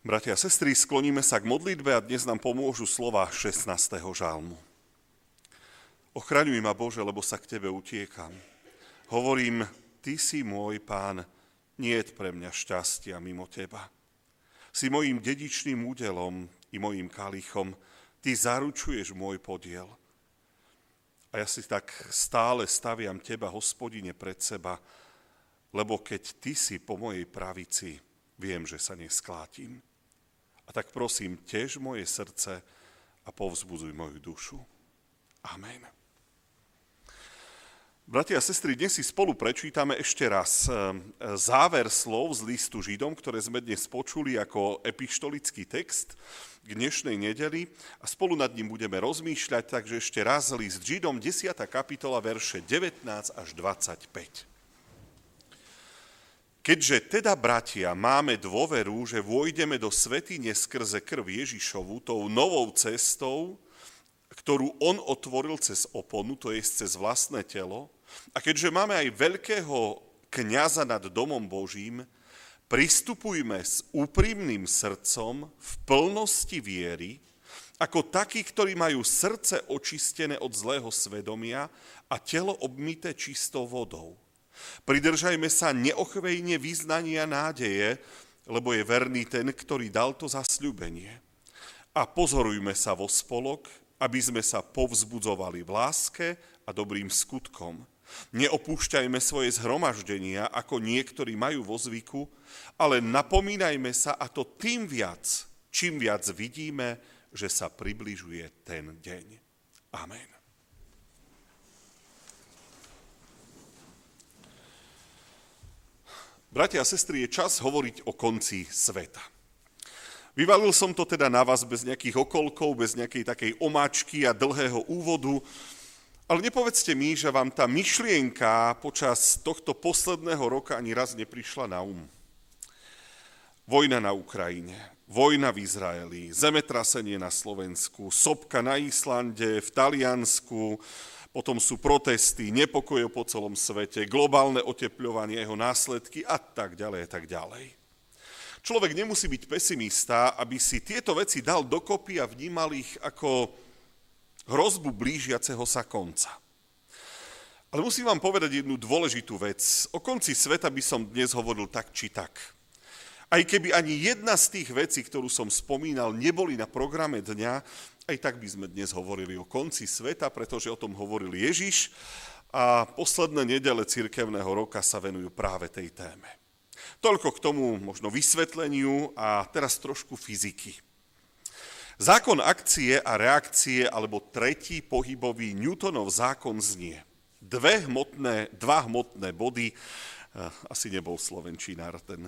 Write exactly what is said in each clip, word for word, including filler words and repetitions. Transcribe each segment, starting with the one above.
Bratia a sestry, skloníme sa k modlitbe a dnes nám pomôžu slova šestnásteho žalmu. Ochraňuj ma, Bože, lebo sa k Tebe utiekam. Hovorím, Ty si môj Pán, niet pre mňa šťastia mimo Teba. Si mojím dedičným údelom i mojím kalichom, Ty zaručuješ môj podiel. A ja si tak stále staviam Teba, Hospodine, pred seba, lebo keď Ty si po mojej pravici, viem, že sa nesklátim. A tak prosím, tež moje srdce a povzbudzuj moju dušu. Amen. Bratia a sestry, dnes si spolu prečítame ešte raz záver slov z listu Židom, ktoré sme dnes počuli ako epištolický text k dnešnej nedeli a spolu nad ním budeme rozmýšľať, takže ešte raz list Židom, desiata kapitola, verše devätnásť až dvadsaťpäť. Keďže teda, bratia, máme dôveru, že vôjdeme do svätyne skrze krv Ježišovu, tou novou cestou, ktorú on otvoril cez oponu, to je cez vlastné telo, a keďže máme aj veľkého kňaza nad domom Božím, pristupujme s úprimným srdcom v plnosti viery, ako takí, ktorí majú srdce očistené od zlého svedomia a telo obmyté čistou vodou. Pridržajme sa neochvejne vyznania nádeje, lebo je verný ten, ktorý dal to zasľúbenie. A pozorujme sa vo spolok, aby sme sa povzbudzovali v láske a dobrým skutkom. Neopúšťajme svoje zhromaždenia, ako niektorí majú vo zvyku, ale napomínajme sa, a to tým viac, čím viac vidíme, že sa približuje ten deň. Amen. Bratia a sestry, je čas hovoriť o konci sveta. Vyvalil som to teda na vás bez nejakých okolkov, bez nejakej takej omáčky a dlhého úvodu, ale nepovedzte mi, že vám tá myšlienka počas tohto posledného roka ani raz neprišla na um. Vojna na Ukrajine, vojna v Izraeli, zemetrasenie na Slovensku, sopka na Islande, v Taliansku, potom sú protesty, nepokoje po celom svete, globálne otepľovanie, jeho následky a tak ďalej a tak ďalej. Človek nemusí byť pesimista, aby si tieto veci dal dokopy a vnímal ich ako hrozbu blížiaceho sa konca. Ale musím vám povedať jednu dôležitú vec. O konci sveta by som dnes hovoril tak či tak. Aj keby ani jedna z tých vecí, ktorú som spomínal, neboli na programe dňa, aj tak by sme dnes hovorili o konci sveta, pretože o tom hovoril Ježiš a posledné nedele cirkevného roka sa venujú práve tej téme. Toľko k tomu možno vysvetleniu a teraz trošku fyziky. Zákon akcie a reakcie, alebo tretí pohybový Newtonov zákon znie. Dve hmotné, dva hmotné body, asi nebol slovenčinár ten...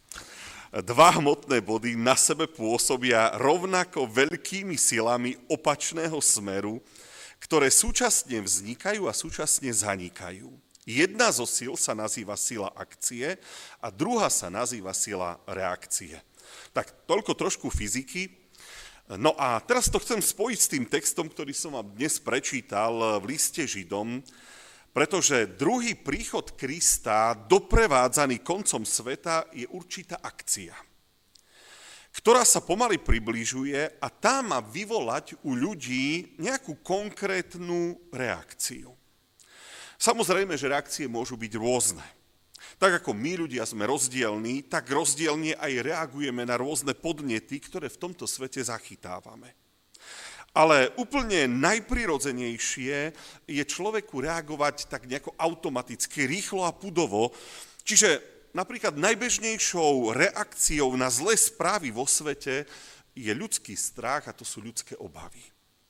Dva hmotné body na sebe pôsobia rovnako veľkými silami opačného smeru, ktoré súčasne vznikajú a súčasne zanikajú. Jedna zo síl sa nazýva sila akcie a druhá sa nazýva sila reakcie. Tak toľko trošku fyziky. No a teraz to chcem spojiť s tým textom, ktorý som vám dnes prečítal v liste Židom, pretože druhý príchod Krista, doprevádzaný koncom sveta, je určitá akcia, ktorá sa pomaly približuje a tá má vyvolať u ľudí nejakú konkrétnu reakciu. Samozrejme, že reakcie môžu byť rôzne. Tak ako my ľudia sme rozdielní, tak rozdielne aj reagujeme na rôzne podnety, ktoré v tomto svete zachytávame. Ale úplne najprirodzenejšie je človeku reagovať tak nejako automaticky, rýchlo a pudovo. Čiže napríklad najbežnejšou reakciou na zlé správy vo svete je ľudský strach a to sú ľudské obavy.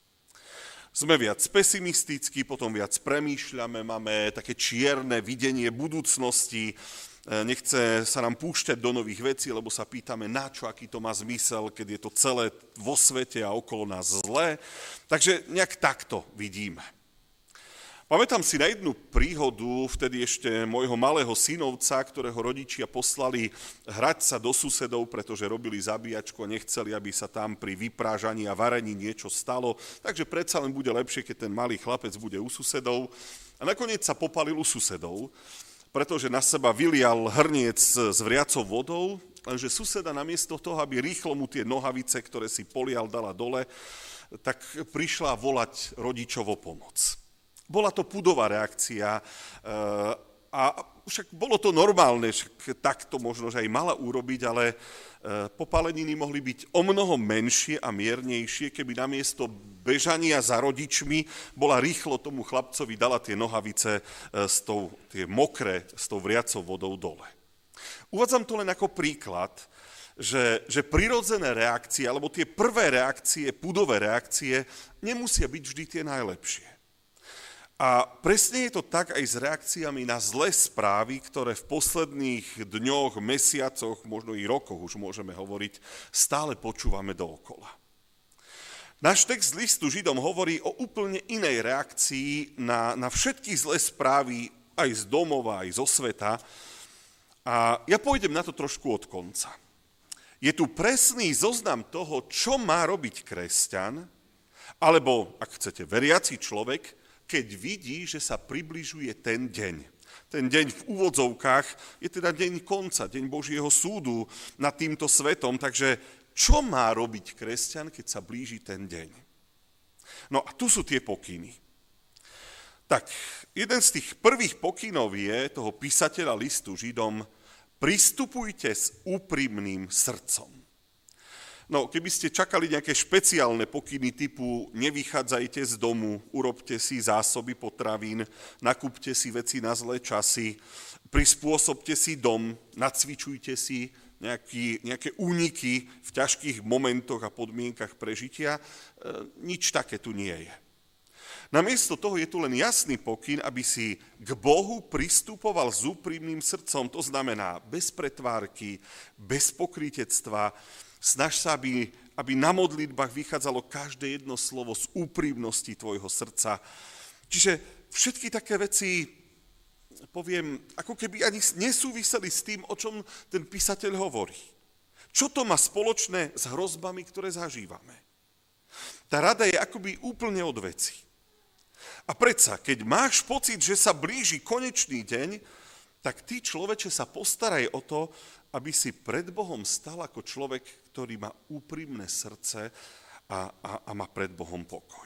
Sme viac pesimistickí, potom viac premýšľame, máme také čierne videnie budúcnosti, nechce sa nám púšťať do nových vecí, lebo sa pýtame, na čo, aký to má zmysel, keď je to celé vo svete a okolo nás zlé. Takže nejak takto vidíme. Pamätám si na jednu príhodu, vtedy ešte môjho malého synovca, ktorého rodičia poslali hrať sa do susedov, pretože robili zabíjačku a nechceli, aby sa tam pri vyprážaní a varení niečo stalo. Takže predsa len bude lepšie, keď ten malý chlapec bude u susedov. A nakoniec sa popalil u susedov, pretože na seba vylial hrniec s vriacou vodou lenže suseda namiesto toho, aby rýchlo mu tie nohavice, ktoré si polial, dala dole, tak prišla volať rodičov o pomoc. Bola to pudová reakcia a však bolo to normálne, však tak to možno, že aj mala urobiť, ale popáleniny mohli byť o mnoho menšie a miernejšie, keby namiesto bežania za rodičmi bola rýchlo tomu chlapcovi dala tie nohavice s tou, tie mokré, s tou vriacou vodou dole. Uvádzam to len ako príklad, že, že prirodzené reakcie, alebo tie prvé reakcie, pudové reakcie, nemusia byť vždy tie najlepšie. A presne je to tak aj s reakciami na zlé správy, ktoré v posledných dňoch, mesiacoch, možno i rokoch už môžeme hovoriť, stále počúvame dookola. Náš text listu Židom hovorí o úplne inej reakcii na, na všetky zlé správy aj z domova, aj zo sveta. A ja pôjdem na to trošku od konca. Je tu presný zoznam toho, čo má robiť kresťan, alebo, ak chcete, veriaci človek, keď vidí, že sa približuje ten deň. Ten deň v úvodzovkách je teda deň konca, deň Božieho súdu nad týmto svetom, takže čo má robiť kresťan, keď sa blíži ten deň? No a tu sú tie pokyny. Tak, jeden z tých prvých pokynov je toho písateľa listu Židom: pristupujte s úprimným srdcom. No, keby ste čakali nejaké špeciálne pokyny typu nevychádzajte z domu, urobte si zásoby potravín, nakúpte si veci na zlé časy, prispôsobte si dom, nacvičujte si nejaký, nejaké úniky v ťažkých momentoch a podmienkach prežitia, e, nič také tu nie je. Namiesto toho je tu len jasný pokyn, aby si k Bohu pristupoval s úprimným srdcom, to znamená bez pretvárky, bez pokrytectva. Snaž sa, aby, aby na modlitbách vychádzalo každé jedno slovo z úprimnosti tvojho srdca. Čiže všetky také veci, poviem, ako keby ani nesúviseli s tým, o čom ten písateľ hovorí. Čo to má spoločné s hrozbami, ktoré zažívame? Tá rada je akoby úplne od veci. A predsa, keď máš pocit, že sa blíži konečný deň, tak ty, človeče, sa postaraj o to, aby si pred Bohom stal ako človek, ktorý má úprimné srdce a, a, a má pred Bohom pokoj.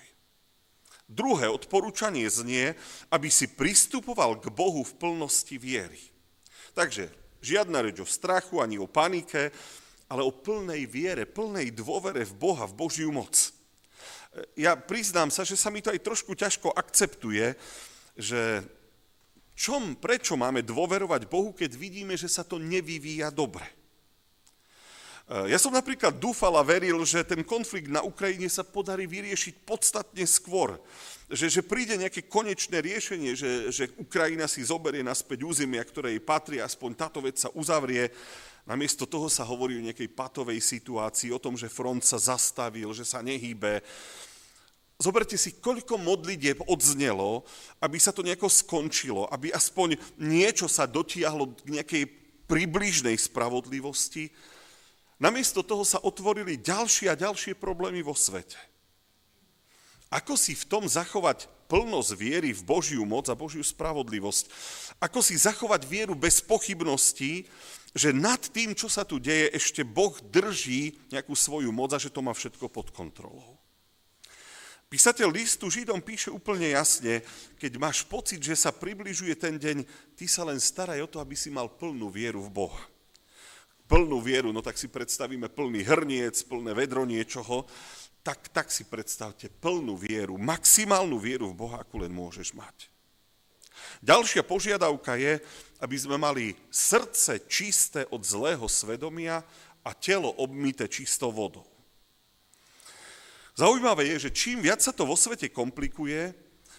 Druhé odporúčanie znie, aby si pristupoval k Bohu v plnosti viery. Takže žiadna reč o strachu ani o panike, ale o plnej viere, plnej dôvere v Boha, v Božiu moc. Ja priznám sa, že sa mi to aj trošku ťažko akceptuje, že čom, prečo máme dôverovať Bohu, keď vidíme, že sa to nevyvíja dobre. Ja som napríklad dúfal a veril, že ten konflikt na Ukrajine sa podarí vyriešiť podstatne skôr. Že, že príde nejaké konečné riešenie, že, že Ukrajina si zoberie naspäť územia, ktoré jej patrí, aspoň táto vec sa uzavrie. Namiesto toho sa hovorí o nejakej patovej situácii, o tom, že front sa zastavil, že sa nehýbe. Zoberte si, koľko modlitieb odznelo, aby sa to nejako skončilo, aby aspoň niečo sa dotiahlo k nejakej približnej spravodlivosti. Namiesto toho sa otvorili ďalšie a ďalšie problémy vo svete. Ako si v tom zachovať plnosť viery v Božiu moc a Božiu spravodlivosť? Ako si zachovať vieru bez pochybností, že nad tým, čo sa tu deje, ešte Boh drží nejakú svoju moc a že to má všetko pod kontrolou? Písateľ listu Židom píše úplne jasne, keď máš pocit, že sa približuje ten deň, ty sa len staraj o to, aby si mal plnú vieru v Boha. Plnú vieru, no tak si predstavíme plný hrniec, plné vedro niečoho, tak, tak si predstavte plnú vieru, maximálnu vieru v Boha, akú len môžeš mať. Ďalšia požiadavka je, aby sme mali srdce čisté od zlého svedomia a telo obmyté čistou vodou. Zaujímavé je, že čím viac sa to vo svete komplikuje,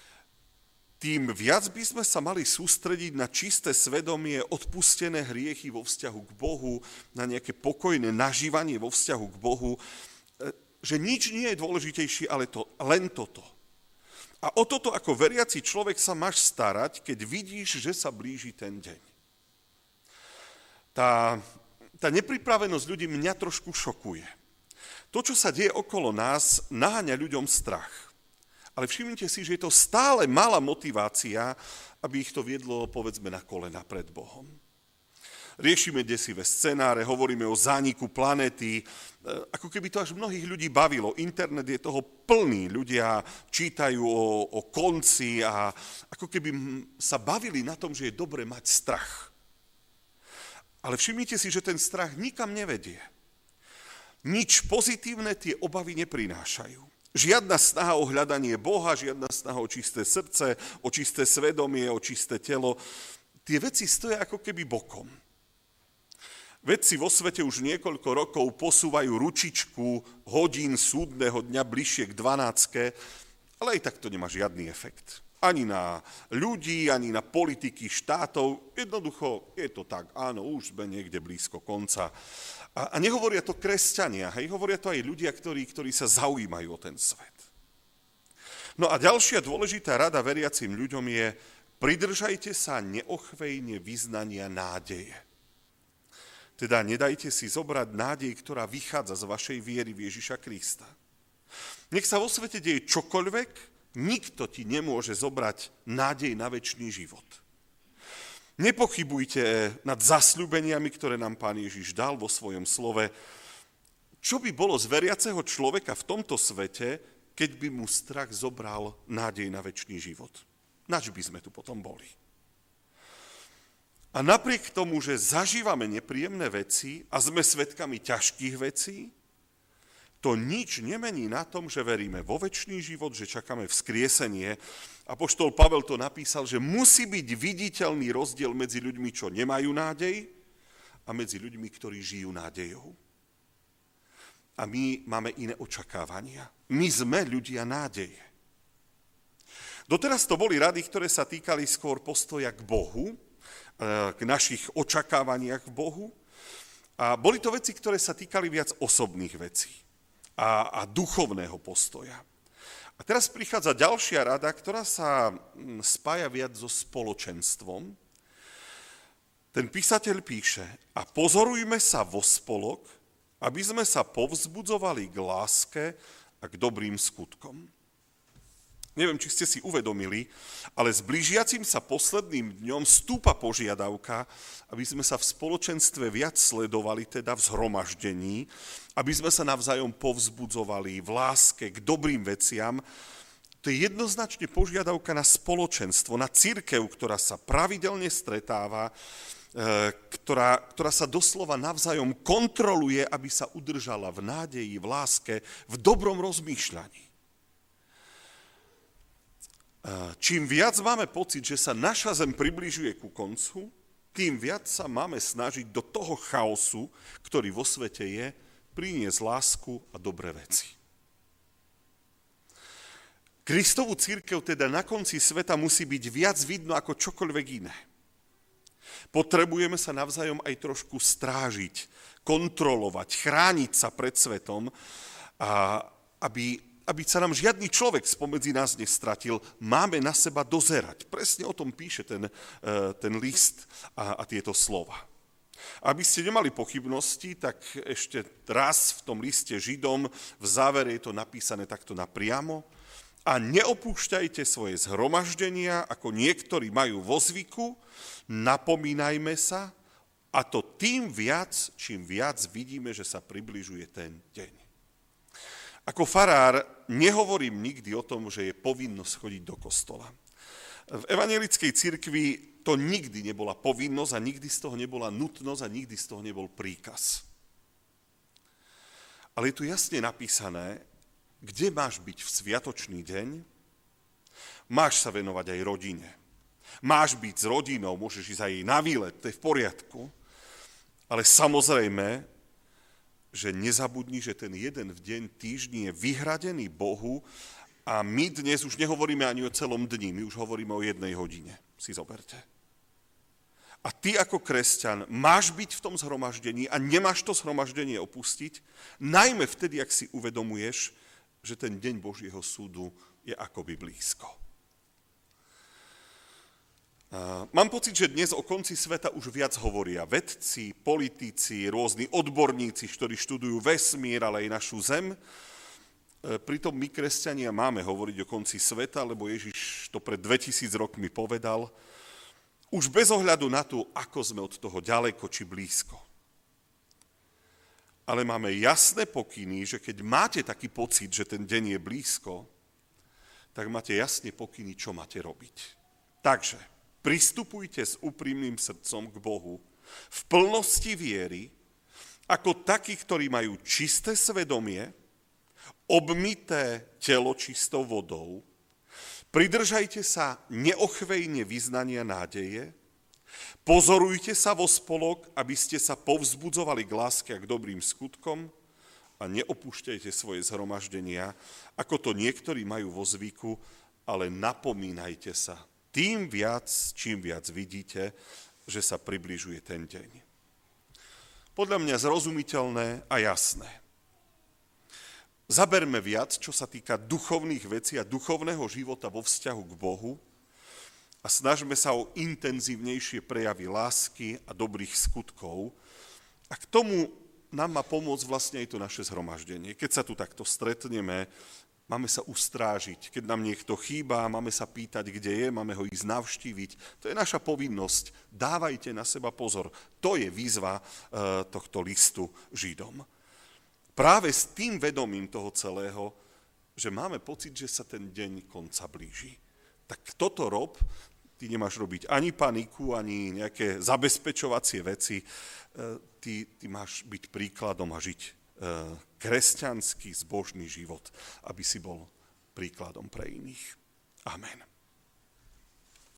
tým viac by sme sa mali sústrediť na čisté svedomie, odpustené hriechy vo vzťahu k Bohu, na nejaké pokojné nažívanie vo vzťahu k Bohu, že nič nie je dôležitejšie, ale to, len toto. A o toto ako veriaci človek sa máš starať, keď vidíš, že sa blíži ten deň. Tá, tá nepripravenosť ľudí mňa trošku šokuje. To, čo sa deje okolo nás, naháňa ľuďom strach. Ale všimnite si, že je to stále malá motivácia, aby ich to viedlo, povedzme, na kolena pred Bohom. Riešime desivé scenáre, hovoríme o zániku planéty, ako keby to až mnohých ľudí bavilo. Internet je toho plný, ľudia čítajú o, o konci a ako keby sa bavili na tom, že je dobre mať strach. Ale všimnite si, že ten strach nikam nevedie. Nič pozitívne tie obavy neprinášajú. Žiadna snaha o hľadanie Boha, žiadna snaha o čisté srdce, o čisté svedomie, o čisté telo. Tie veci stoja ako keby bokom. Vedci vo svete už niekoľko rokov posúvajú ručičku hodín súdneho dňa bližšie k dvanáctke, ale aj tak to nemá žiadny efekt. Ani na ľudí, ani na politiky štátov. Jednoducho je to tak, áno, už sme niekde blízko konca. A, a nehovoria to kresťania, hej, hovoria to aj ľudia, ktorí, ktorí sa zaujímajú o ten svet. No a ďalšia dôležitá rada veriacim ľuďom je: pridržajte sa neochvejne vyznania nádeje. Teda nedajte si zobrať nádej, ktorá vychádza z vašej viery v Ježiša Krista. Nech sa vo svete deje čokoľvek, nikto ti nemôže zobrať nádej na večný život. Nepochybujte nad zasľúbeniami, ktoré nám Pán Ježiš dal vo svojom slove. Čo by bolo z veriaceho človeka v tomto svete, keď by mu strach zobral nádej na večný život? Nač by sme tu potom boli? A napriek tomu, že zažívame nepríjemné veci a sme svedkami ťažkých vecí, to nič nemení na tom, že veríme vo večný život, že čakáme vzkriesenie. Apoštol Pavel to napísal, že musí byť viditeľný rozdiel medzi ľuďmi, čo nemajú nádej, a medzi ľuďmi, ktorí žijú nádejou. A my máme iné očakávania. My sme ľudia nádeje. Doteraz to boli rady, ktoré sa týkali skôr postoja k Bohu, k našich očakávaniach v Bohu. A boli to veci, ktoré sa týkali viac osobných vecí a, a duchovného postoja. A teraz prichádza ďalšia rada, ktorá sa spája viac so spoločenstvom. Ten písateľ píše: a pozorujme sa vo spolok, aby sme sa povzbudzovali k láske a k dobrým skutkom. Neviem, či ste si uvedomili, ale s blížiacim sa posledným dňom stúpa požiadavka, aby sme sa v spoločenstve viac sledovali, teda v zhromaždení, aby sme sa navzájom povzbudzovali v láske k dobrým veciam. To je jednoznačne požiadavka na spoločenstvo, na cirkev, ktorá sa pravidelne stretáva, ktorá, ktorá sa doslova navzájom kontroluje, aby sa udržala v nádeji, v láske, v dobrom rozmýšľaní. Čím viac máme pocit, že sa naša zem približuje ku koncu, tým viac sa máme snažiť do toho chaosu, ktorý vo svete je, priniesť lásku a dobré veci. Kristovu cirkev teda na konci sveta musí byť viac vidno ako čokoľvek iné. Potrebujeme sa navzájom aj trošku strážiť, kontrolovať, chrániť sa pred svetom, a aby aby sa nám žiadny človek spomedzi nás nestratil, máme na seba dozerať. Presne o tom píše ten, ten list a, a tieto slova. Aby ste nemali pochybnosti, tak ešte raz v tom liste Židom v závere je to napísané takto napriamo: a neopúšťajte svoje zhromaždenia, ako niektorí majú vo zvyku, napomínajme sa, a to tým viac, čím viac vidíme, že sa približuje ten deň. Ako farár nehovorím nikdy o tom, že je povinnosť chodiť do kostola. V evanjelickej cirkvi to nikdy nebola povinnosť a nikdy z toho nebola nutnosť a nikdy z toho nebol príkaz. Ale je tu jasne napísané, kde máš byť v sviatočný deň, máš sa venovať aj rodine. Máš byť s rodinou, môžeš ísť aj na výlet, to je v poriadku, ale samozrejme, že nezabudni, že ten jeden v deň týždni je vyhradený Bohu a my dnes už nehovoríme ani o celom dni, my už hovoríme o jednej hodine, si zoberte. A ty ako kresťan máš byť v tom zhromaždení a nemáš to zhromaždenie opustiť, najmä vtedy, ak si uvedomuješ, že ten deň Božieho súdu je akoby blízko. Mám pocit, že dnes o konci sveta už viac hovoria vedci, politici, rôzni odborníci, ktorí študujú vesmír, ale aj našu zem. Pritom my, kresťania, máme hovoriť o konci sveta, lebo Ježiš to pred dvetisíc rokmi povedal. Už bez ohľadu na to, ako sme od toho ďaleko či blízko. Ale máme jasné pokyny, že keď máte taký pocit, že ten deň je blízko, tak máte jasne pokyny, čo máte robiť. Takže pristupujte s úprimným srdcom k Bohu v plnosti viery, ako takí, ktorí majú čisté svedomie, obmyté telo čistou vodou, pridržajte sa neochvejne vyznania nádeje, pozorujte sa vo spolok, aby ste sa povzbudzovali k láske a k dobrým skutkom a neopúšťajte svoje zhromaždenia, ako to niektorí majú vo zvyku, ale napomínajte sa tým viac, čím viac vidíte, že sa približuje ten deň. Podľa mňa zrozumiteľné a jasné. Zaberme viac, čo sa týka duchovných vecí a duchovného života vo vzťahu k Bohu a snažme sa o intenzívnejšie prejavy lásky a dobrých skutkov. A k tomu nám má pomôcť vlastne aj to naše zhromaždenie. Keď sa tu takto stretneme, máme sa ustrážiť. Keď nám niekto chýba, máme sa pýtať, kde je, máme ho ísť navštíviť. To je naša povinnosť. Dávajte na seba pozor. To je výzva e, tohto listu Židom. Práve s tým vedomím toho celého, že máme pocit, že sa ten deň konca blíži. Tak toto rob, ty nemáš robiť ani paniku, ani nejaké zabezpečovacie veci, ty, ty máš byť príkladom a žiť kresťanský, zbožný život, aby si bol príkladom pre iných. Amen.